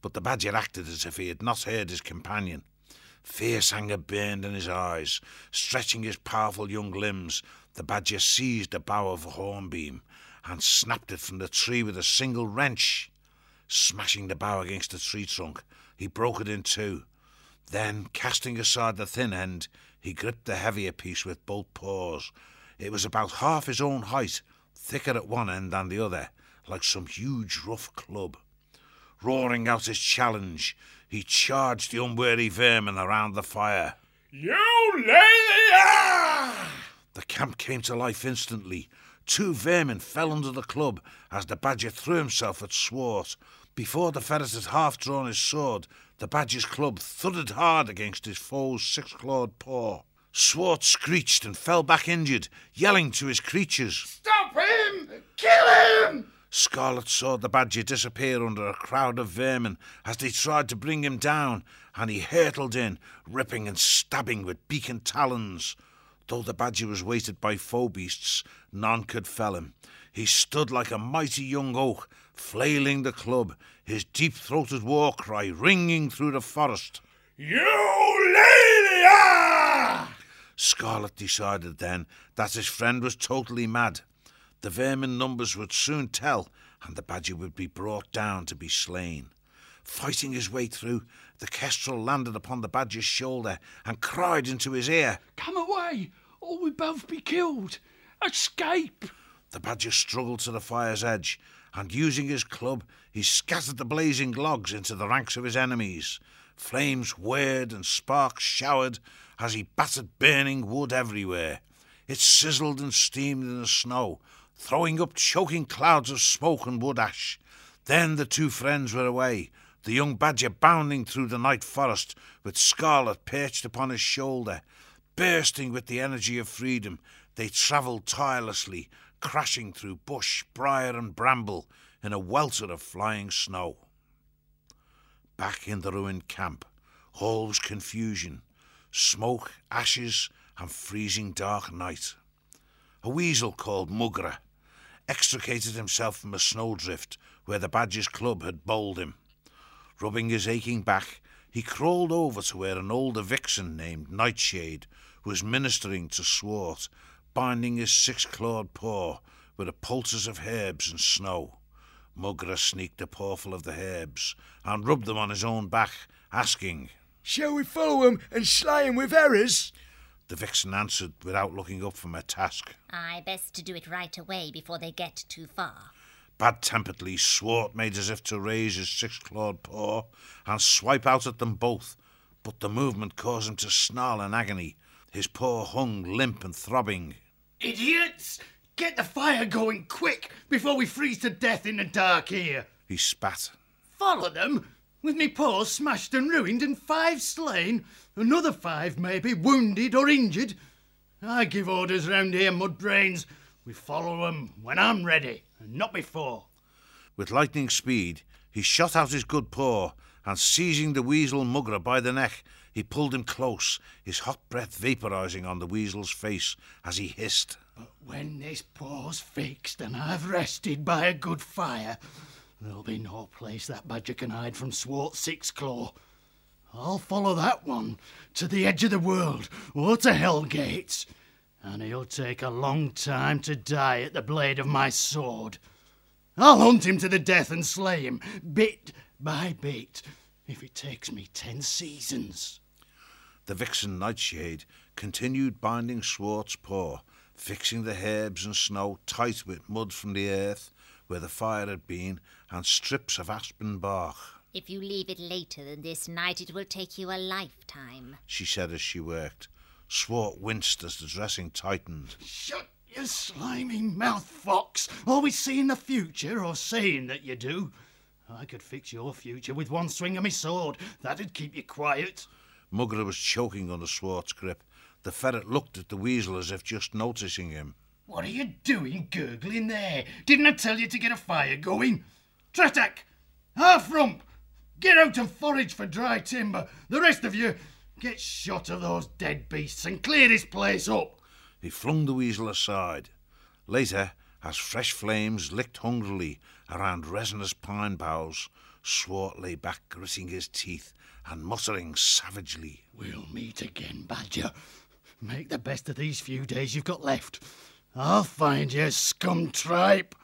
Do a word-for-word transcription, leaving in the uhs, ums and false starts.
but the badger acted as if he had not heard his companion. Fierce anger burned in his eyes. Stretching his powerful young limbs, the badger seized a bough of a hornbeam and snapped it from the tree with a single wrench. Smashing the bough against the tree trunk, he broke it in two. Then, casting aside the thin end, he gripped the heavier piece with both paws. It was about half his own height, thicker at one end than the other, like some huge rough club. Roaring out his challenge, he charged the unwary vermin around the fire. You lazy! The camp came to life instantly. Two vermin fell under the club as the badger threw himself at Swart. Before the ferret had half drawn his sword, the badger's club thudded hard against his foe's six-clawed paw. Swart screeched and fell back injured, yelling to his creatures. Stop him! Kill him! Scarlet saw the badger disappear under a crowd of vermin as they tried to bring him down, and he hurtled in, ripping and stabbing with beak and talons. Though the badger was weighted by foe beasts, none could fell him. He stood like a mighty young oak, flailing the club, his deep-throated war cry ringing through the forest. You lady! Scarlet decided then that his friend was totally mad. The vermin numbers would soon tell, and the badger would be brought down to be slain. Fighting his way through, the kestrel landed upon the badger's shoulder and cried into his ear, "Come away, or we both be killed. Escape!" The badger struggled to the fire's edge, and using his club, he scattered the blazing logs into the ranks of his enemies. Flames whirred and sparks showered as he battered burning wood everywhere. It sizzled and steamed in the snow, throwing up choking clouds of smoke and wood ash. Then the two friends were away, the young badger bounding through the night forest with Scarlet perched upon his shoulder. Bursting with the energy of freedom, they travelled tirelessly, crashing through bush, briar and bramble in a welter of flying snow. Back in the ruined camp, all was confusion, smoke, ashes and freezing dark night. A weasel called Mugra extricated himself from a snowdrift where the badger's club had bowled him. Rubbing his aching back, he crawled over to where an older vixen named Nightshade was ministering to Swart, binding his six-clawed paw with a poultice of herbs and snow. Mugra sneaked a pawful of the herbs and rubbed them on his own back, asking, "Shall we follow him and slay him with arrows?" The vixen answered without looking up from her task. Aye, best to do it right away before they get too far. Bad-temperedly, Swart made as if to raise his six-clawed paw and swipe out at them both, but the movement caused him to snarl in agony. His paw hung limp and throbbing. "Idiots! Get the fire going quick before we freeze to death in the dark here." He spat. "Follow them? With me paws smashed and ruined and five slain? Another five maybe wounded or injured? I give orders round here, mudbrains. We follow 'em when I'm ready, and not before." With lightning speed, he shot out his good paw, and seizing the weasel Mugra by the neck, he pulled him close, his hot breath vaporising on the weasel's face as he hissed. "But when this paw's fixed and I've rested by a good fire, there'll be no place that badger can hide from Swart Six-Claw. I'll follow that one to the edge of the world or to Hell Gates, and he'll take a long time to die at the blade of my sword. I'll hunt him to the death and slay him, bit by bit, if it takes me ten seasons." The vixen Nightshade continued binding Swart's paw, fixing the herbs and snow tight with mud from the earth where the fire had been and strips of aspen bark. If you leave it later than this night, it will take you a lifetime, she said as she worked. Swart winced as the dressing tightened. "Shut your slimy mouth, fox. Always seeing the future, or saying that you do. I could fix your future with one swing of my sword. That'd keep you quiet." Mugra was choking under Swart's grip. The ferret looked at the weasel as if just noticing him. "What are you doing gurgling there? Didn't I tell you to get a fire going? Tratak! Half-rump! Get out and forage for dry timber. The rest of you, get shot of those dead beasts and clear this place up." He flung the weasel aside. Later, as fresh flames licked hungrily around resinous pine boughs, Swart lay back, gritting his teeth and muttering savagely. We'll meet again, Badger. Make the best of these few days you've got left. I'll find you, scum tripe.